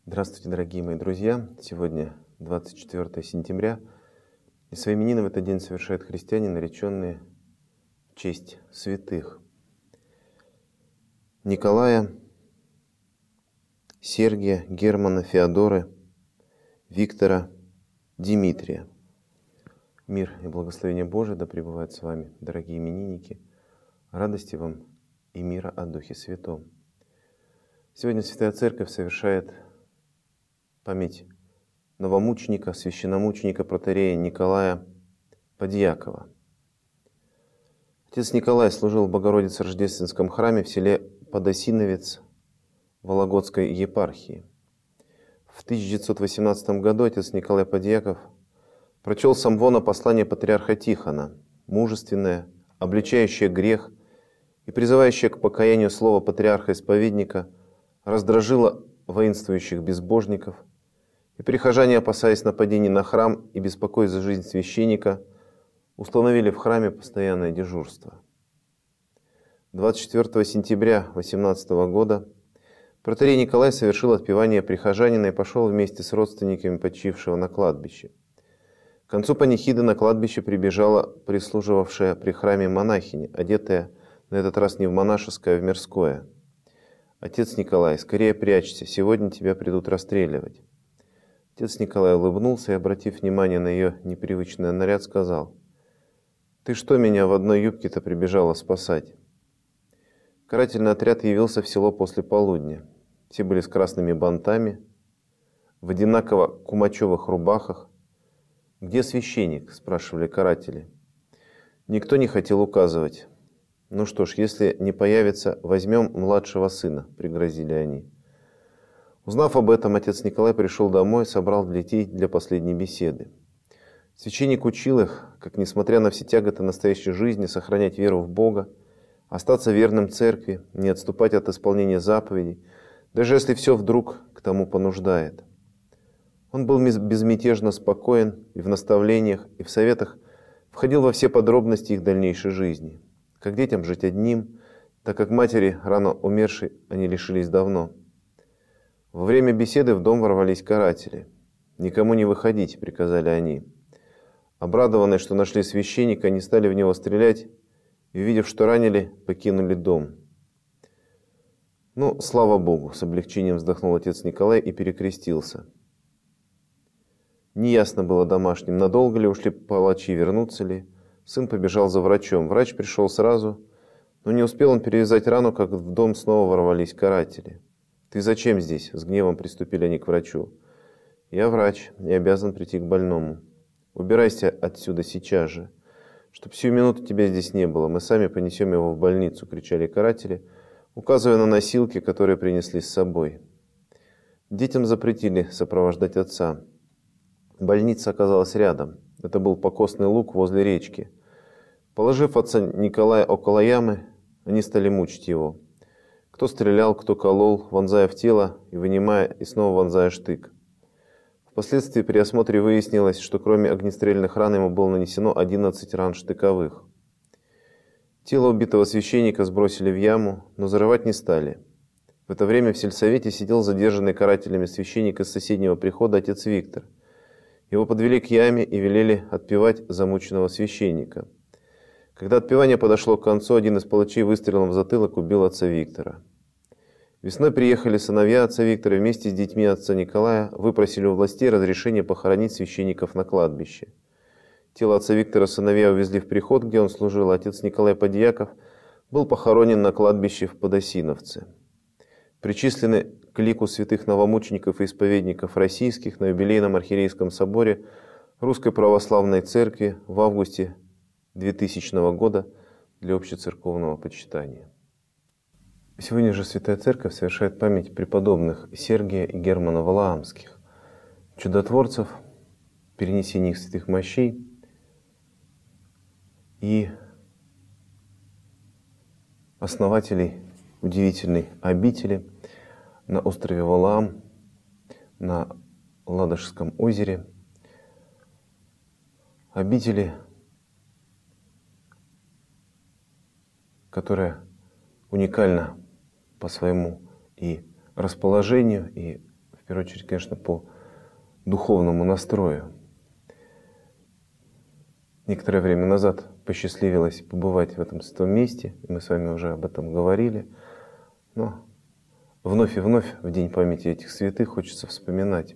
Здравствуйте, дорогие мои друзья! Сегодня 24 сентября, и свои именины в этот день совершают христиане, нареченные в честь святых Николая, Сергия, Германа, Феодоры, Виктора, Димитрия. Мир и благословение Божие да пребывают с вами, дорогие именинники. Радости вам и мира от Духе Святом. Сегодня Святая Церковь совершает память новомученика, священномученика протоиерея Николая Подьякова. Отец Николай служил в Богородице-Рождественском храме в селе Подосиновец Вологодской епархии. В 1918 году отец Николай Подьяков прочел с амвона послание патриарха Тихона, мужественное, обличающее грех и призывающее к покаянию слово патриарха-исповедника раздражило воинствующих безбожников, и прихожане, опасаясь нападений на храм и беспокоясь за жизнь священника, установили в храме постоянное дежурство. 24 сентября 18 года протоиерей Николай совершил отпевание прихожанина и пошел вместе с родственниками почившего на кладбище. К концу панихиды на кладбище прибежала прислуживавшая при храме монахиня, одетая на этот раз не в монашеское, а в мирское. «Отец Николай, скорее прячься, сегодня тебя придут расстреливать». Отец Николай улыбнулся и, обратив внимание на ее непривычный наряд, сказал: «Ты что меня в одной юбке-то прибежала спасать?» Карательный отряд явился в село после полудня. Все были с красными бантами, в одинаково кумачевых рубахах. «Где священник?» – спрашивали каратели. Никто не хотел указывать. «Ну что ж, если не появится, возьмем младшего сына», – пригрозили они. Узнав об этом, отец Николай пришел домой и собрал детей для последней беседы. Священник учил их, как, несмотря на все тяготы настоящей жизни, сохранять веру в Бога, остаться верным церкви, не отступать от исполнения заповедей, даже если все вдруг к тому понуждает. Он был безмятежно спокоен и в наставлениях, и в советах входил во все подробности их дальнейшей жизни. Как детям жить одним, так как матери, рано умершей, они лишились давно. Во время беседы в дом ворвались каратели. «Никому не выходить», — приказали они. Обрадованные, что нашли священника, они стали в него стрелять и, увидев, что ранили, покинули дом. «Ну, слава Богу!» — с облегчением вздохнул отец Николай и перекрестился. Неясно было домашним, надолго ли ушли палачи, вернутся ли. Сын побежал за врачом. Врач пришел сразу, но не успел он перевязать рану, как в дом снова ворвались каратели. «Ты зачем здесь?» — с гневом приступили они к врачу. «Я врач и обязан прийти к больному. Убирайся отсюда сейчас же. Чтоб сию минуту тебя здесь не было, мы сами понесем его в больницу», — кричали каратели, указывая на носилки, которые принесли с собой. Детям запретили сопровождать отца. Больница оказалась рядом. Это был покосный луг возле речки. Положив отца Николая около ямы, они стали мучить его. Кто стрелял, кто колол, вонзая в тело и вынимая, и снова вонзая штык. Впоследствии при осмотре выяснилось, что кроме огнестрельных ран ему было нанесено 11 ран штыковых. Тело убитого священника сбросили в яму, но зарывать не стали. В это время в сельсовете сидел задержанный карателями священник из соседнего прихода отец Виктор. Его подвели к яме и велели отпевать замученного священника. Когда отпевание подошло к концу, один из палачей выстрелом в затылок убил отца Виктора. Весной приехали сыновья отца Виктора вместе с детьми отца Николая, выпросили у властей разрешение похоронить священников на кладбище. Тело отца Виктора сыновья увезли в приход, где он служил, а отец Николай Подьяков был похоронен на кладбище в Подосиновце. Причислены к лику святых новомучеников и исповедников российских на юбилейном архиерейском соборе Русской Православной Церкви в августе 2000 года для общецерковного почитания. Сегодня же Святая Церковь совершает память преподобных Сергия и Германа Валаамских, чудотворцев, перенесения их святых мощей и основателей удивительной обители на острове Валаам, на Ладожском озере, обители, которая уникальна по своему и расположению, и первую очередь, конечно, по духовному настрою. Некоторое время назад посчастливилось побывать в этом святом месте, и мы с вами уже об этом говорили. Но вновь и вновь в День памяти этих святых хочется вспоминать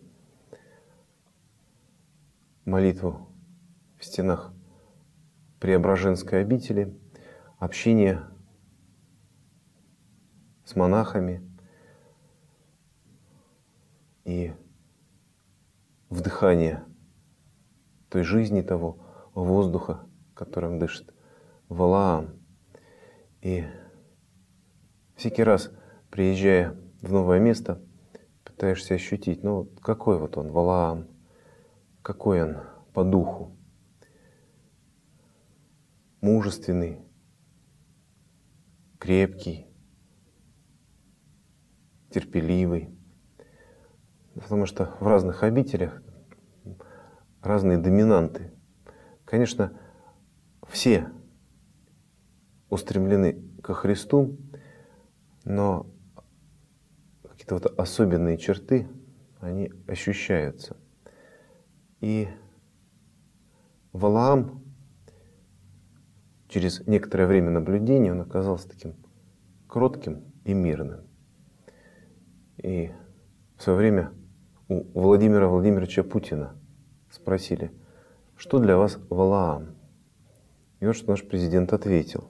молитву в стенах Преображенской обители, общение с монахами и вдыхание той жизни, того воздуха, которым дышит Валаам. И всякий раз, приезжая в новое место, пытаешься ощутить, ну какой вот он, Валаам, какой он по духу. Мужественный, крепкий, терпеливый. Потому что в разных обителях разные доминанты. Конечно, все устремлены ко Христу, но какие-то вот особенные черты, они ощущаются. И Валаам через некоторое время наблюдения он оказался таким кротким и мирным. И в свое время у Владимира Владимировича Путина спросили, что для вас Валаам? И вот что наш президент ответил.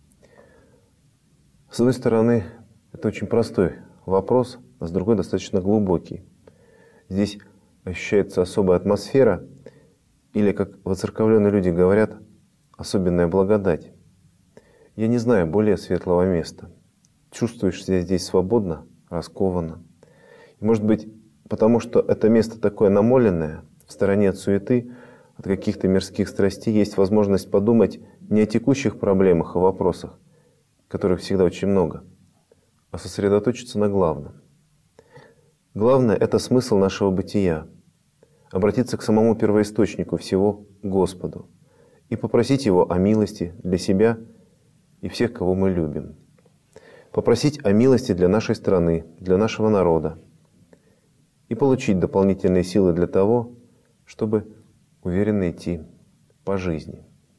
С одной стороны, это очень простой вопрос, а с другой достаточно глубокий. Здесь ощущается особая атмосфера, или, как воцерковленные люди говорят, особенная благодать. Я не знаю более светлого места. Чувствуешь себя здесь свободно, раскованно. И, может быть, потому что это место такое намоленное, в стороне от суеты, от каких-то мирских страстей, есть возможность подумать не о текущих проблемах и вопросах, которых всегда очень много, а сосредоточиться на главном. Главное – это смысл нашего бытия. Обратиться к самому первоисточнику всего, Господу, и попросить Его о милости для себя и всех, кого мы любим. Попросить о милости для нашей страны, для нашего народа. И получить дополнительные силы для того, чтобы уверенно идти по жизни.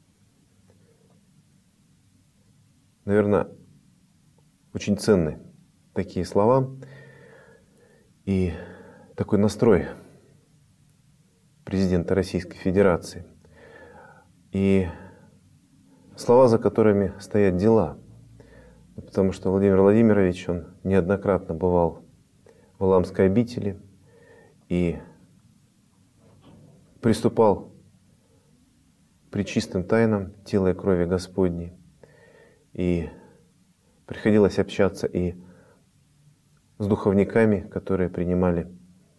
Наверное, очень ценны такие слова и такой настрой президента Российской Федерации. И слова, за которыми стоят дела. Потому что Владимир Владимирович, он неоднократно бывал в Валаамской обители и приступал к пречистым тайнам тела и крови Господней. И приходилось общаться и с духовниками, которые принимали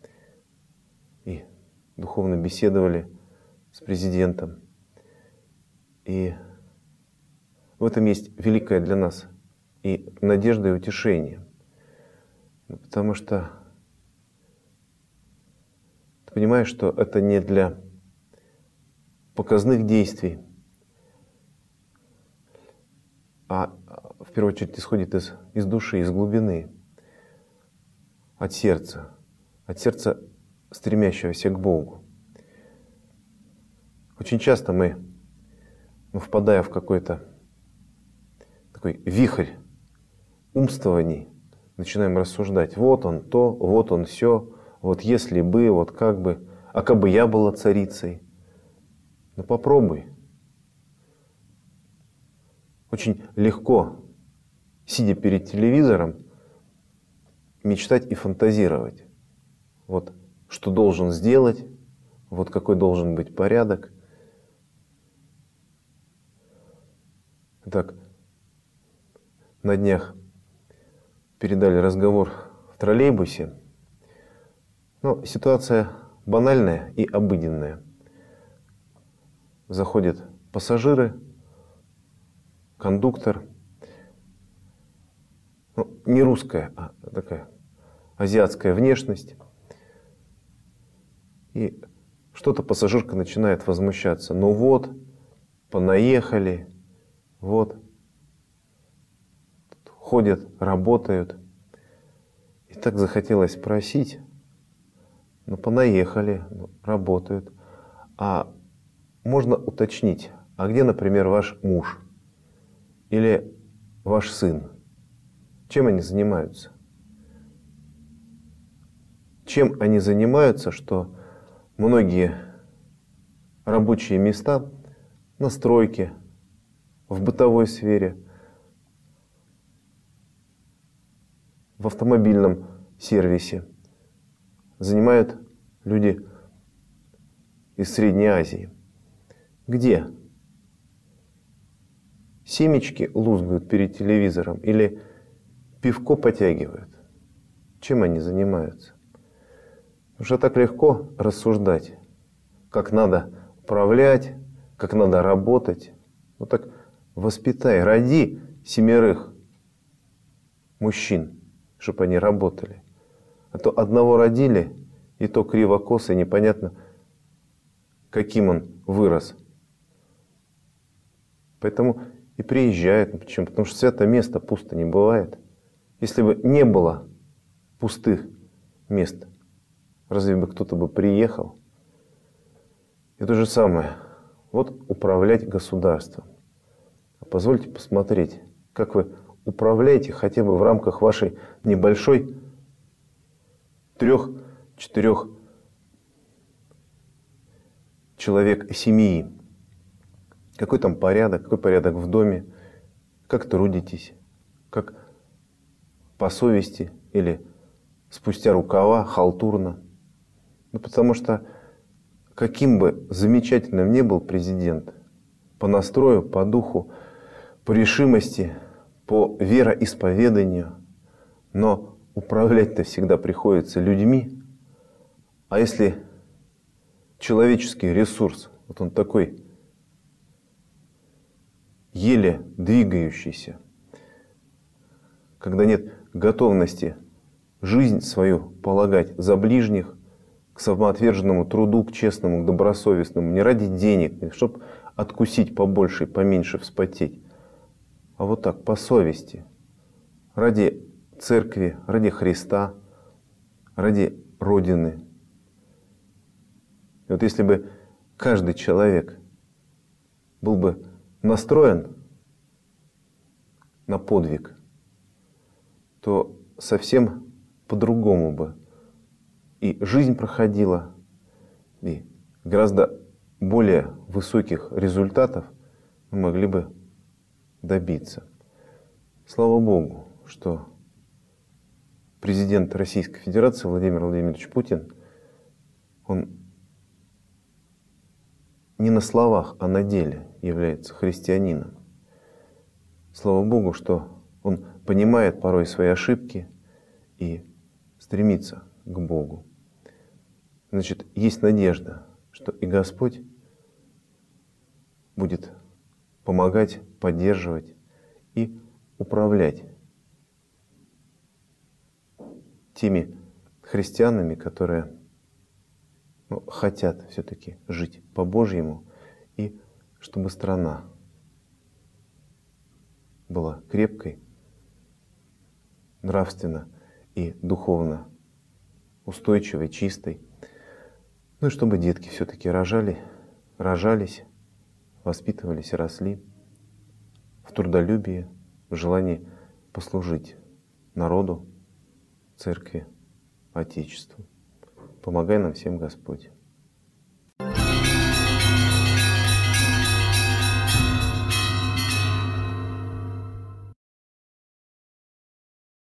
и духовно беседовали с президентом. И в этом есть великая для нас и надежда, и утешение. Потому что ты понимаешь, что это не для показных действий, а в первую очередь исходит из души, из глубины, от сердца стремящегося к Богу. Очень часто мы, впадая в какой-то такой вихрь умствований, начинаем рассуждать. Вот он то, вот он сё, вот если бы, вот как бы, а как бы я была царицей. Ну попробуй. Очень легко, сидя перед телевизором, мечтать и фантазировать. Вот что должен сделать, вот какой должен быть порядок. Так, на днях передали разговор в троллейбусе. Но ситуация банальная и обыденная. Заходят пассажиры, кондуктор, не русская, а такая азиатская внешность. И что-то пассажирка начинает возмущаться. Ну вот, понаехали, вот, ходят, работают. И так захотелось спросить, Ну, понаехали, работают. А можно уточнить, а где, например, ваш муж или ваш сын? Чем они занимаются? Чем они занимаются, что многие рабочие места на стройке, в бытовой сфере, в автомобильном сервисе занимают люди из Средней Азии? Где? Семечки лузгают перед телевизором или пивко потягивают? Чем они занимаются? Уже так легко рассуждать, как надо управлять, как надо работать. Ну так воспитай, роди 7 мужчин, чтобы они работали. А то одного родили, и то криво-косо, и непонятно, каким он вырос. Поэтому и приезжают. Почему? Потому что святое место пусто не бывает. Если бы не было пустых мест, разве бы кто-то бы приехал? И то же самое. Вот управлять государством. Позвольте посмотреть, как вы управляете хотя бы в рамках вашей небольшой 3-4 человек семьи. Какой там порядок, какой порядок в доме, как трудитесь, как по совести или спустя рукава, халтурно. Ну, потому что каким бы замечательным ни был президент, по настрою, по духу, по решимости, по вероисповеданию, но управлять-то всегда приходится людьми. А если человеческий ресурс, вот он такой еле двигающийся, когда нет готовности жизнь свою полагать за ближних, к самоотверженному труду, к честному, к добросовестному, не ради денег, чтобы откусить побольше и поменьше вспотеть, а вот так, по совести, ради церкви, ради Христа, ради Родины. И вот если бы каждый человек был бы настроен на подвиг, то совсем по-другому бы и жизнь проходила, и гораздо более высоких результатов мы могли бы добиться. Слава Богу, что президент Российской Федерации Владимир Владимирович Путин, он не на словах, а на деле является христианином. Слава Богу, что он понимает порой свои ошибки и стремится к Богу. Значит, есть надежда, что и Господь будет помогать, поддерживать и управлять теми христианами, которые хотят все-таки жить по-божьему, и чтобы страна была крепкой, нравственно и духовно устойчивой, чистой. Ну и чтобы детки все-таки рожались, воспитывались и росли в трудолюбии, в желании послужить народу, церкви, Отечеству. Помогай нам всем, Господь.